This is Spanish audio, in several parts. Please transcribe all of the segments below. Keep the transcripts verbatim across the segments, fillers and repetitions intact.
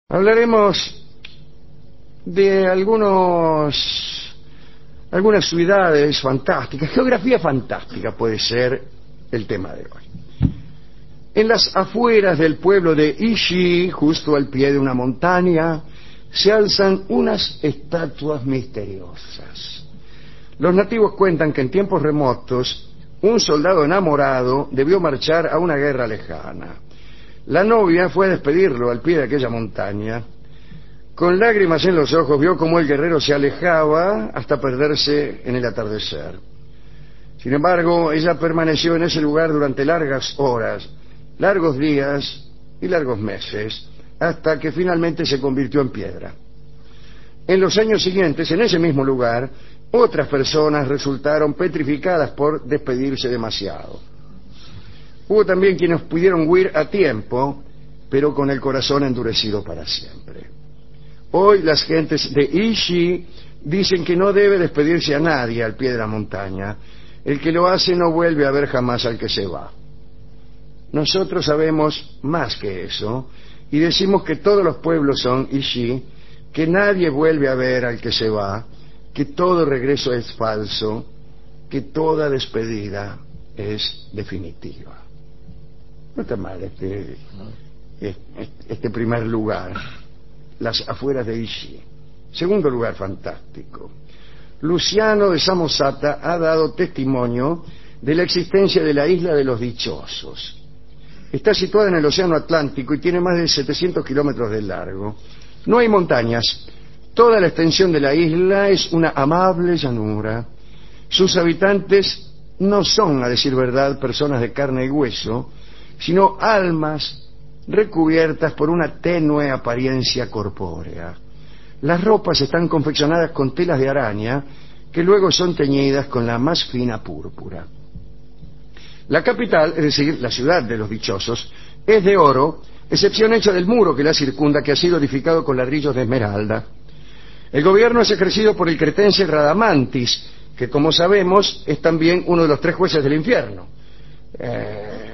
Hablaremos de algunos, algunas ciudades fantásticas, geografía fantástica puede ser el tema de hoy. En las afueras del pueblo de Ishi, justo al pie de una montaña, se alzan unas estatuas misteriosas. Los nativos cuentan que en tiempos remotos un soldado enamorado debió marchar a una guerra lejana. La novia fue a despedirlo al pie de aquella montaña. Con lágrimas en los ojos vio cómo el guerrero se alejaba hasta perderse en el atardecer. Sin embargo, ella permaneció en ese lugar durante largas horas, largos días y largos meses, hasta que finalmente se convirtió en piedra. En los años siguientes, en ese mismo lugar, otras personas resultaron petrificadas por despedirse demasiado. Hubo también quienes pudieron huir a tiempo, pero con el corazón endurecido para siempre. Hoy las gentes de Ishi dicen que no debe despedirse a nadie al pie de la montaña. El que lo hace no vuelve a ver jamás al que se va. Nosotros sabemos más que eso y decimos que todos los pueblos son Ishi, que nadie vuelve a ver al que se va, que todo regreso es falso, que toda despedida es definitiva. No está mal este, este primer lugar, las afueras de Ishi. Segundo lugar fantástico. Luciano de Samosata ha dado testimonio de la existencia de la isla de los Dichosos. Está situada en el Océano Atlántico y tiene más de setecientos kilómetros de largo. No hay montañas. Toda la extensión de la isla es una amable llanura. Sus habitantes no son, a decir verdad, personas de carne y hueso, sino almas recubiertas por una tenue apariencia corpórea. Las ropas están confeccionadas con telas de araña que luego son teñidas con la más fina púrpura. La capital, es decir, la ciudad de los dichosos, es de oro, excepción hecha del muro que la circunda, que ha sido edificado con ladrillos de esmeralda. El gobierno es ejercido por el cretense Radamantis, que como sabemos es también uno de los tres jueces del infierno. Eh...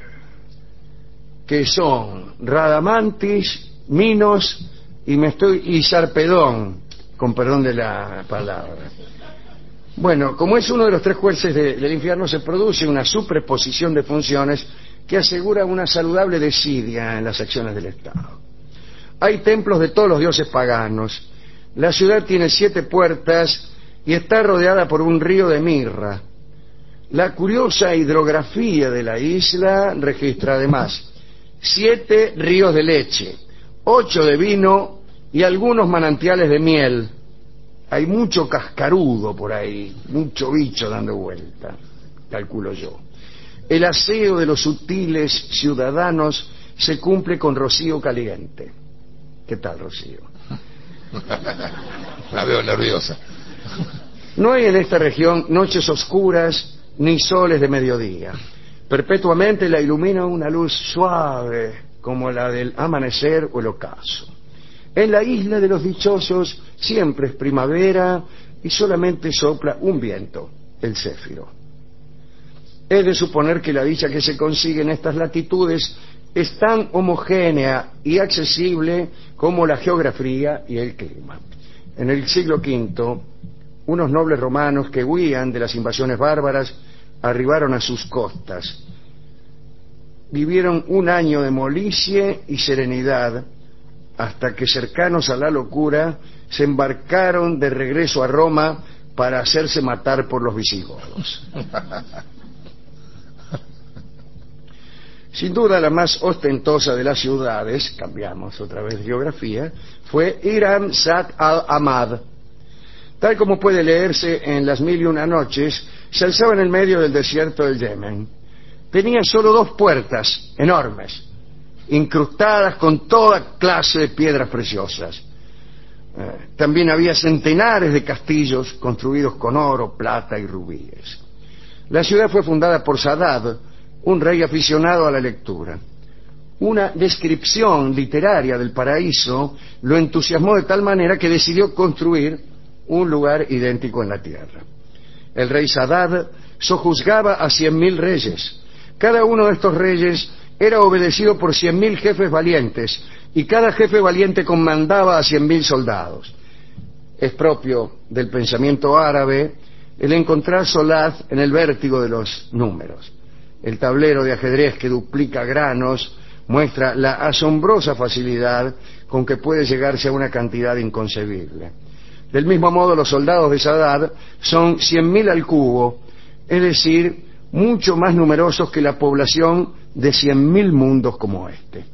que son Radamantis, Minos y me estoy y Sarpedón, con perdón de la palabra. Bueno, como es uno de los tres jueces de, del infierno, se produce una superposición de funciones que asegura una saludable desidia en las acciones del Estado. Hay templos de todos los dioses paganos. La ciudad tiene siete puertas y está rodeada por un río de mirra. La curiosa hidrografía de la isla registra además siete ríos de leche, ocho de vino y algunos manantiales de miel. Hay mucho cascarudo por ahí, mucho bicho dando vuelta, calculo yo. El aseo de los sutiles ciudadanos se cumple con rocío caliente. ¿Qué tal, Rocío? La veo nerviosa. No hay en esta región noches oscuras ni soles de mediodía. Perpetuamente la ilumina una luz suave, como la del amanecer o el ocaso. En la isla de los dichosos siempre es primavera y solamente sopla un viento, el céfiro. Es de suponer que la dicha que se consigue en estas latitudes es tan homogénea y accesible como la geografía y el clima. En el siglo quinto, unos nobles romanos que huían de las invasiones bárbaras arribaron a sus costas. Vivieron un año de molicie y serenidad hasta que, cercanos a la locura, se embarcaron de regreso a Roma para hacerse matar por los visigodos. Sin duda la más ostentosa de las ciudades, cambiamos otra vez de geografía, fue Iram Zat al-Ahmad. Tal como puede leerse en Las Mil y Una Noches, se alzaba en el medio del desierto del Yemen. Tenía solo dos puertas enormes, incrustadas con toda clase de piedras preciosas. Eh, también había centenares de castillos construidos con oro, plata y rubíes. La ciudad fue fundada por Sadad, un rey aficionado a la lectura. Una descripción literaria del paraíso lo entusiasmó de tal manera que decidió construir un lugar idéntico en la tierra. El rey Sadad sojuzgaba a cien mil reyes. Cada uno de estos reyes era obedecido por cien mil jefes valientes, y cada jefe valiente comandaba a cien mil soldados. Es propio del pensamiento árabe el encontrar solaz en el vértigo de los números. El tablero de ajedrez que duplica granos muestra la asombrosa facilidad con que puede llegarse a una cantidad inconcebible. Del mismo modo, los soldados de Sadat son cien mil al cubo, es decir, mucho más numerosos que la población de cien mil mundos como este.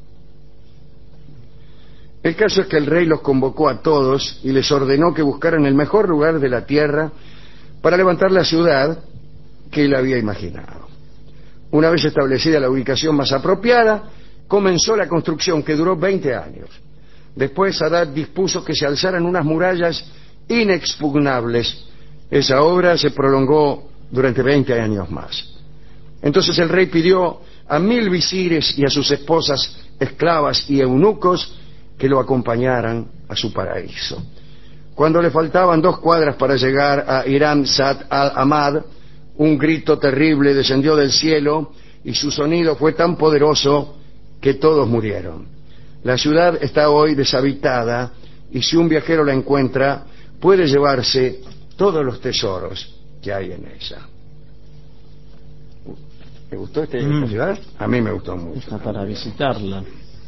El caso es que el rey los convocó a todos y les ordenó que buscaran el mejor lugar de la tierra para levantar la ciudad que él había imaginado. Una vez establecida la ubicación más apropiada, comenzó la construcción, que duró veinte años. Después Sadat dispuso que se alzaran unas murallas inexpugnables. Esa obra se prolongó durante veinte años más. Entonces el rey pidió a mil visires y a sus esposas, esclavas y eunucos que lo acompañaran a su paraíso. Cuando le faltaban dos cuadras para llegar a Iram Sat al-Ahmad, un grito terrible descendió del cielo y su sonido fue tan poderoso que todos murieron. La ciudad está hoy deshabitada y si un viajero la encuentra puede llevarse todos los tesoros que hay en ella. ¿Te gustó este, mm. esta ciudad? A mí me gustó mucho. Está para visitarla.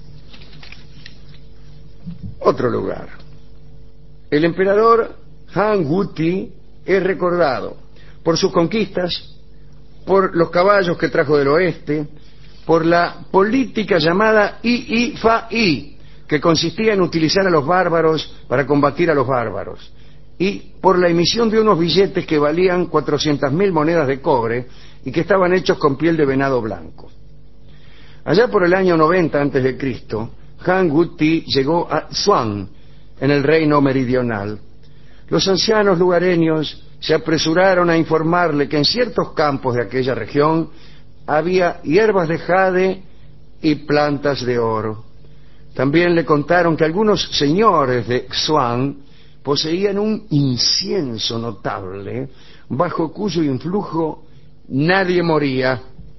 Otro lugar. El emperador Han Wuti es recordado por sus conquistas, por los caballos que trajo del oeste, por la política llamada I I Fa I, que consistía en utilizar a los bárbaros para combatir a los bárbaros, y por la emisión de unos billetes que valían cuatrocientas mil monedas de cobre y que estaban hechos con piel de venado blanco. Allá por el año noventa antes de Cristo, Han Wuti llegó a Xuan, en el reino meridional. Los ancianos lugareños se apresuraron a informarle que en ciertos campos de aquella región había hierbas de jade y plantas de oro. También le contaron que algunos señores de Xuan poseían un incienso notable, bajo cuyo influjo nadie moría.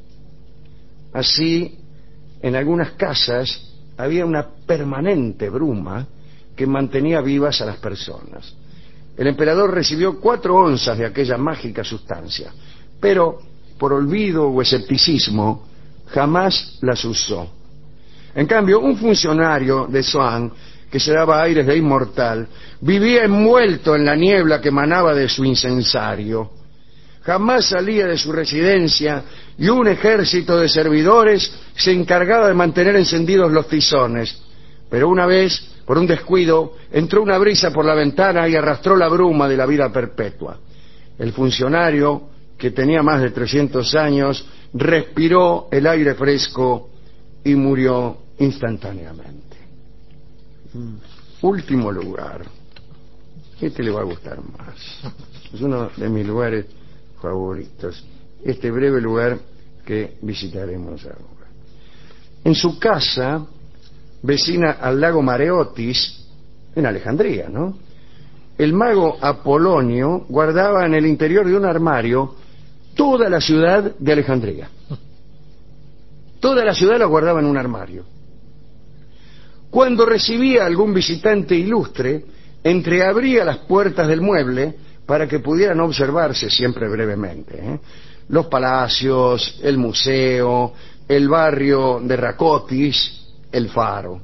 Así, en algunas casas había una permanente bruma que mantenía vivas a las personas. El emperador recibió cuatro onzas de aquella mágica sustancia, pero por olvido o escepticismo jamás las usó. En cambio, un funcionario de Xuan, que se daba aires de inmortal, vivía envuelto en la niebla que emanaba de su incensario. Jamás salía de su residencia y un ejército de servidores se encargaba de mantener encendidos los tizones. Pero una vez, por un descuido, entró una brisa por la ventana y arrastró la bruma de la vida perpetua. El funcionario, que tenía más de trescientos años, respiró el aire fresco y murió instantáneamente. Mm. Último lugar. Este le va a gustar más. Es uno de mis lugares favoritos. Este breve lugar que visitaremos ahora. En su casa, vecina al lago Mareotis, en Alejandría, ¿no?, el mago Apolonio guardaba en el interior de un armario toda la ciudad de Alejandría. Toda la ciudad la guardaba en un armario. Cuando recibía algún visitante ilustre, entreabría las puertas del mueble para que pudieran observarse, siempre brevemente, ¿eh?, los palacios, el museo, el barrio de Racotis, el faro.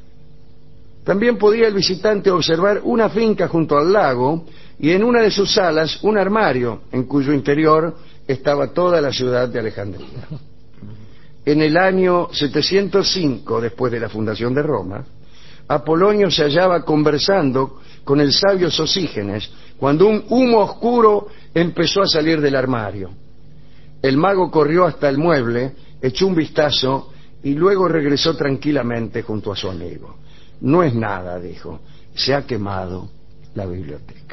También podía el visitante observar una finca junto al lago y en una de sus salas un armario en cuyo interior estaba toda la ciudad de Alejandría. En el año setecientos cinco, después de la fundación de Roma, Apolonio se hallaba conversando con el sabio Sosígenes cuando un humo oscuro empezó a salir del armario. El mago corrió hasta el mueble, echó un vistazo y luego regresó tranquilamente junto a su amigo. No es nada, dijo, se ha quemado la biblioteca.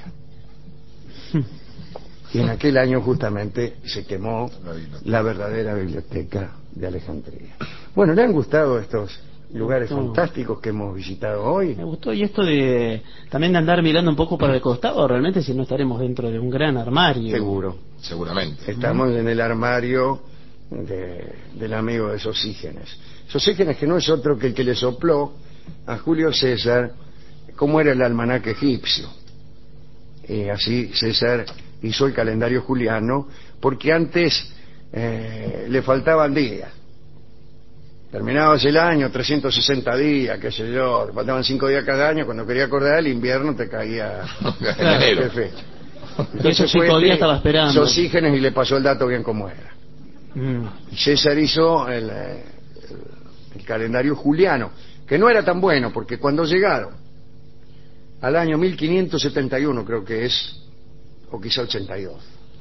Y en aquel año justamente se quemó la verdadera biblioteca de Alejandría. Bueno, ¿le han gustado estos lugares fantásticos que hemos visitado hoy? Me gustó, y esto de también de andar mirando un poco para el costado, realmente si no estaremos dentro de un gran armario. Seguro. Seguramente. Estamos ¿Mm? en el armario de, del amigo de Sosígenes. Sosígenes, que no es otro que el que le sopló a Julio César cómo era el almanaque egipcio. Y así César hizo el calendario juliano, porque antes eh, le faltaban días. Terminabas el año, trescientos sesenta días, qué sé yo, te faltaban cinco días cada año, cuando quería acordar el invierno te caía en enero. Perfecto. Y esos cinco días estaba esperando. Sosígenes y le pasó el dato bien como era. Mm. César hizo el, el, el calendario juliano, que no era tan bueno, porque cuando llegaron al año mil quinientos setenta y uno, creo que es, o quizá ochenta y dos,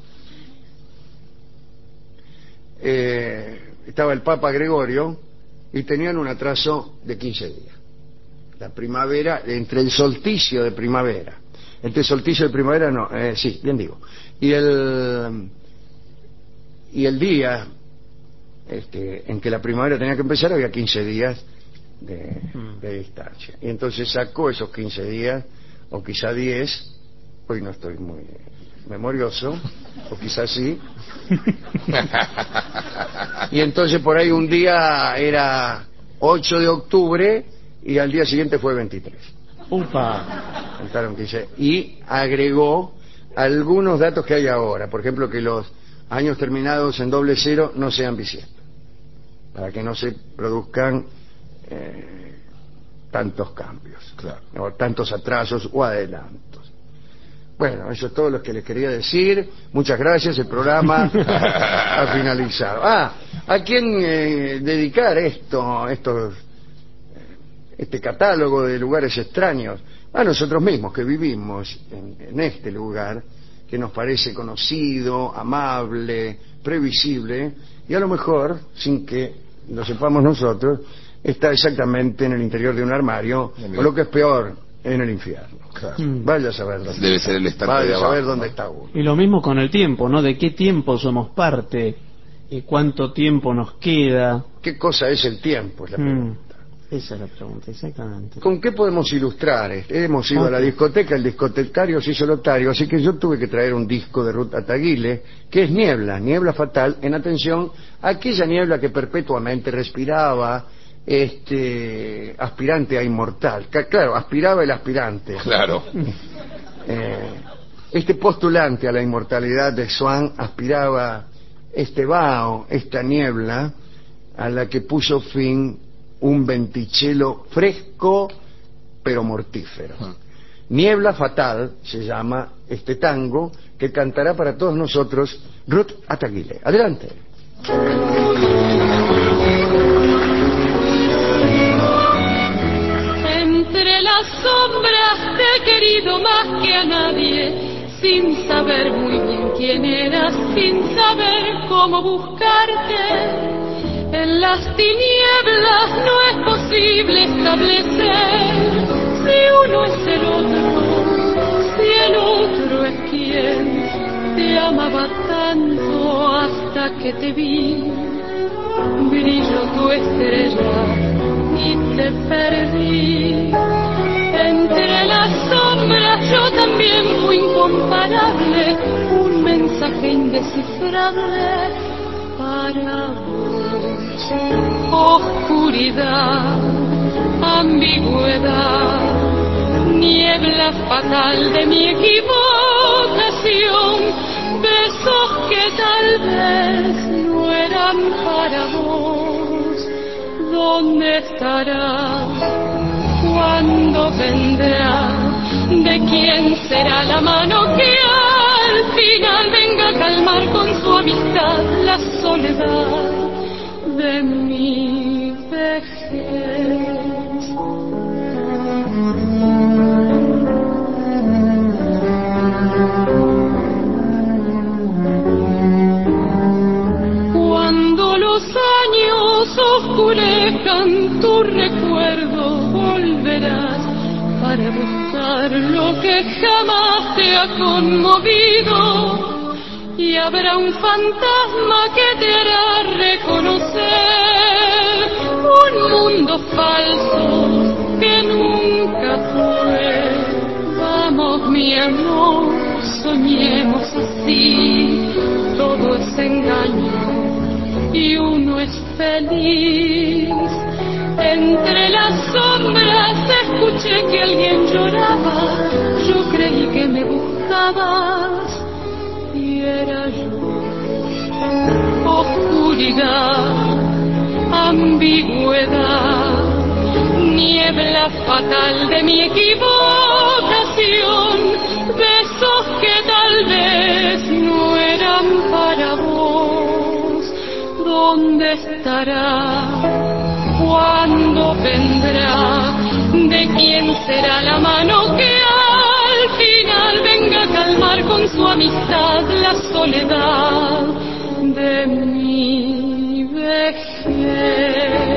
eh, estaba el Papa Gregorio y tenían un atraso de quince días. La primavera, entre el solsticio de primavera, entre el solsticio de primavera, no, eh, sí, bien digo, y el y el día este, en que la primavera tenía que empezar, había quince días de, de distancia. Y entonces sacó esos quince días, o quizá diez, hoy no estoy muy memorioso, o quizás sí. Y entonces por ahí un día era ocho de octubre y al día siguiente fue veintitrés. Upa. Contaron quince. Y agregó algunos datos que hay ahora, por ejemplo, que los años terminados en doble cero no sean bisiestos, para que no se produzcan eh, tantos cambios, claro, o tantos atrasos o adelantos. Bueno, eso es todo lo que les quería decir. Muchas gracias, el programa ha finalizado. Ah, ¿a quién eh, dedicar esto, estos, este catálogo de lugares extraños? A nosotros mismos que vivimos en, en este lugar, que nos parece conocido, amable, previsible, y a lo mejor, sin que lo sepamos nosotros, está exactamente en el interior de un armario, o lo que es peor, en el infierno. claro. Mm. Vaya a saber dónde Debe está. ser el estante Vaya de a abajo, saber dónde ¿no? está uno. Y lo mismo con el tiempo, ¿no? ¿De qué tiempo somos parte? ¿Y cuánto tiempo nos queda? ¿Qué cosa es el tiempo? Es la Mm. pregunta. Esa es la pregunta, exactamente. ¿Con qué podemos ilustrar esto? Hemos ido Ok. a la discoteca, el discotecario se hizo lotario, así que yo tuve que traer un disco de Ruth Ataguile, que es Niebla, Niebla Fatal, en atención a aquella niebla que perpetuamente respiraba este aspirante a inmortal. Que, claro, aspiraba el aspirante. Claro. Eh, este postulante a la inmortalidad de Swann aspiraba este vaho, esta niebla, a la que puso fin un venticello fresco pero mortífero. Niebla Fatal se llama este tango que cantará para todos nosotros Ruth Ataguile. Adelante. Entre las sombras te he querido más que a nadie, sin saber muy bien quién eras, sin saber cómo buscarte. En las tinieblas no es posible establecer si uno es el otro, si el otro es quien te amaba tanto hasta que te vi. Brilló tu estrella y te perdí. Entre las sombras yo también fui incomparable, un mensaje indescifrable para vos. Oscuridad, ambigüedad, niebla fatal de mi equivocación, besos que tal vez no eran para vos. ¿Dónde estarás? ¿Cuándo vendrá? ¿De quién será la mano que al final venga a calmar con su amistad la soledad de mi vejez? Cuando los años oscurezcan tu recuerdo, volverás para buscar lo que jamás te ha conmovido, y habrá un fantasma que te hará reconocer un mundo falso que nunca fue. Vamos, mi amor, soñemos así, todo es engaño y uno es feliz. Entre las sombras escuché que alguien lloraba, yo creí que me buscabas y era yo. Oscuridad, ambigüedad, niebla fatal de mi equivocación, besos que tal vez no eran para vos. ¿Dónde estará? ¿Cuándo vendrá? ¿De quién será la mano que al final venga a calmar con su amistad la soledad de mi vejez?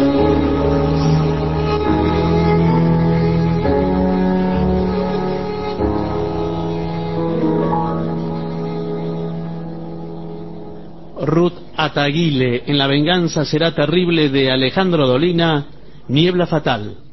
Ruth Ataguile, en La venganza será terrible, de Alejandro Dolina, Niebla fatal.